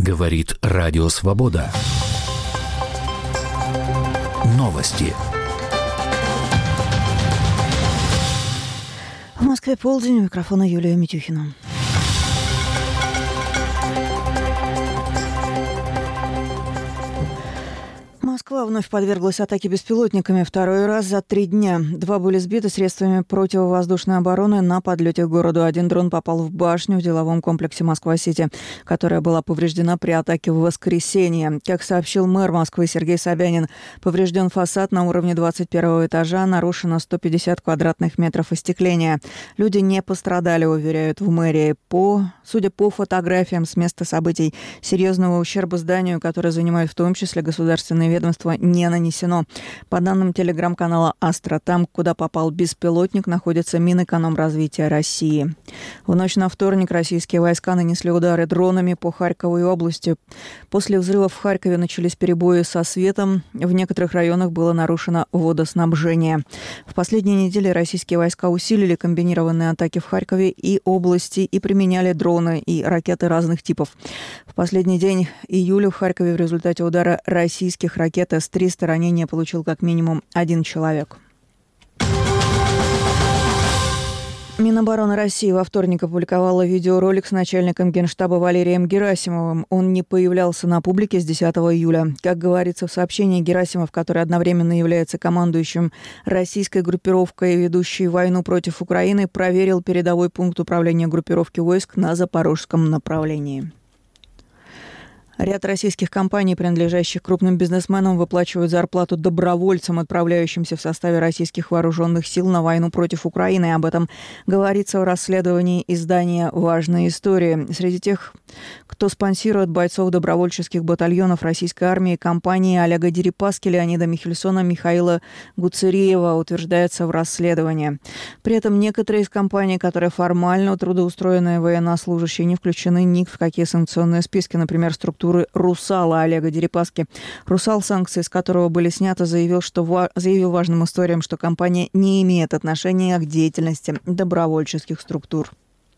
Говорит Радио Свобода. Новости. В Москве полдень. У микрофона Юлия Митюхина. Москва вновь подверглась атаке беспилотниками второй раз за 3 дня. 2 были сбиты средствами противовоздушной обороны на подлете к городу. 1 дрон попал в башню в деловом комплексе Москва-Сити, которая была повреждена при атаке в воскресенье. Как сообщил мэр Москвы Сергей Собянин, поврежден фасад на уровне 21 этажа, нарушено 150 квадратных метров остекления. Люди не пострадали, уверяют в мэрии. Судя по фотографиям с места событий, серьезного ущерба зданию, которое занимает в том числе государственные ведомства, не нанесено. По данным телеграм-канала «Астра», там, куда попал беспилотник, находится Минэкономразвития России. В ночь на вторник российские войска нанесли удары дронами по Харькову и области. После взрывов в Харькове начались перебои со светом. В некоторых районах было нарушено водоснабжение. В последние недели российские войска усилили комбинированные атаки в Харькове и области и применяли дроны и ракеты разных типов. В последний день июля в Харькове в результате удара российских ракет С-300 ранения получил как минимум 1 человек. Минобороны России во вторник опубликовала видеоролик с начальником Генштаба Валерием Герасимовым. Он не появлялся на публике с 10 июля. Как говорится в сообщении, Герасимов, который одновременно является командующим российской группировкой, ведущей войну против Украины, проверил передовой пункт управления группировки войск на запорожском направлении. Ряд российских компаний, принадлежащих крупным бизнесменам, выплачивают зарплату добровольцам, отправляющимся в составе российских вооруженных сил на войну против Украины. Об этом говорится в расследовании издания «Важные истории». Среди тех, кто спонсирует бойцов добровольческих батальонов российской армии, компании Олега Дерипаски, Леонида Михельсона, Михаила Гуцериева, утверждается в расследовании. При этом некоторые из компаний, которые формально трудоустроенные военнослужащие, не включены ни в какие санкционные списки, например, структуры «Русала» Олега Дерипаски. «Русал», санкции с которого были сняты, заявил важным историям, что компания не имеет отношения к деятельности добровольческих структур.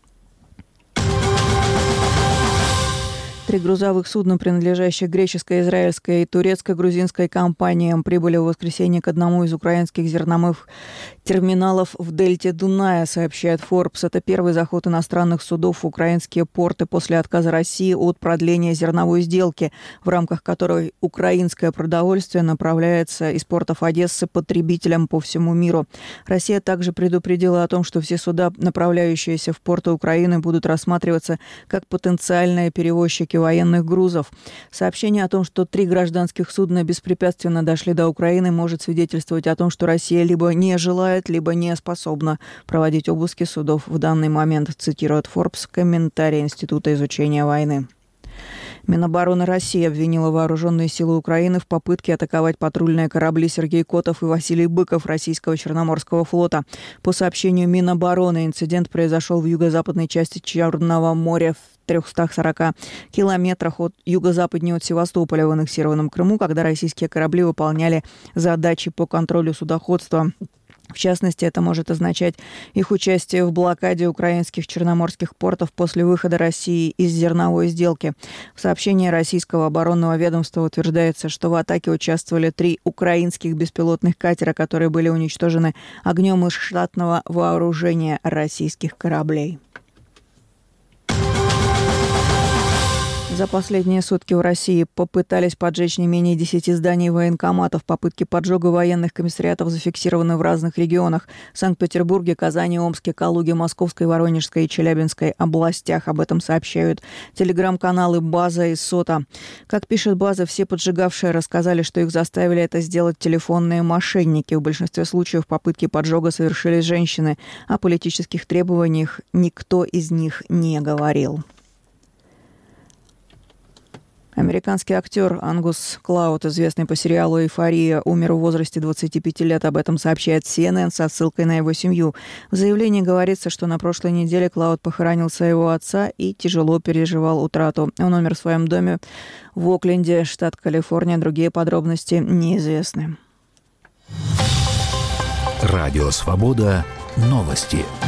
3 грузовых судна, принадлежащих греческой, израильской и турецкой грузинской компаниям, прибыли в воскресенье к одному из украинских зерновых терминалов в дельте Дуная, сообщает Forbes. Это первый заход иностранных судов в украинские порты после отказа России от продления зерновой сделки, в рамках которой украинское продовольствие направляется из портов Одессы потребителям по всему миру. Россия также предупредила о том, что все суда, направляющиеся в порты Украины, будут рассматриваться как потенциальные перевозчики военных грузов. Сообщение о том, что 3 гражданских судна беспрепятственно дошли до Украины, может свидетельствовать о том, что Россия либо не желает, либо не способна проводить обыски судов в данный момент, цитирует Forbes комментарий Института изучения войны. Минобороны России обвинила вооруженные силы Украины в попытке атаковать патрульные корабли Сергей Котов и Василий Быков российского Черноморского флота. По сообщению Минобороны, инцидент произошел в юго-западной части Черного моря в 340 километрах от юго-западнее от Севастополя в аннексированном Крыму, когда российские корабли выполняли задачи по контролю судоходства. В частности, это может означать их участие в блокаде украинских черноморских портов после выхода России из зерновой сделки. В сообщении российского оборонного ведомства утверждается, что в атаке участвовали 3 украинских беспилотных катера, которые были уничтожены огнем из штатного вооружения российских кораблей. За последние сутки в России попытались поджечь не менее 10 зданий военкоматов. Попытки поджога военных комиссариатов зафиксированы в разных регионах – Санкт-Петербурге, Казани, Омске, Калуге, Московской, Воронежской и Челябинской областях. Об этом сообщают телеграм-каналы «База» и «Сота». Как пишет «База», все поджигавшие рассказали, что их заставили это сделать телефонные мошенники. В большинстве случаев попытки поджога совершили женщины. О политических требованиях никто из них не говорил. Американский актер Ангус Клауд, известный по сериалу «Эйфория», умер в возрасте 25 лет. Об этом сообщает CNN со ссылкой на его семью. В заявлении говорится, что на прошлой неделе Клауд похоронил своего отца и тяжело переживал утрату. Он умер в своем доме в Окленде, штат Калифорния. Другие подробности неизвестны. Радио «Свобода». Новости.